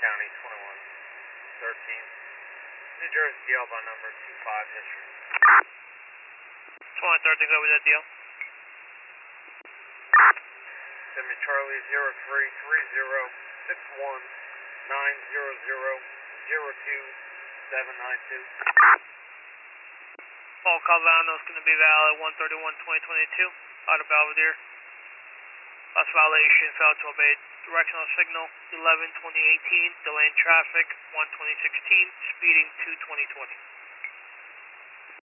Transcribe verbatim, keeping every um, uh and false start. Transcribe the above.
County, twenty-one thirteen. New Jersey D L by number two five history. twenty thirteen, go with that deal. Send me Charlie zero three three zero six one nine zero zero zero two seven nine two. Paul Calvano is going to be valid one thirty-one twenty twenty-two out of Belvedere. Last violation, failed to obey directional signal eleven twenty eighteen, delaying traffic one twenty sixteen, speeding two twenty twenty.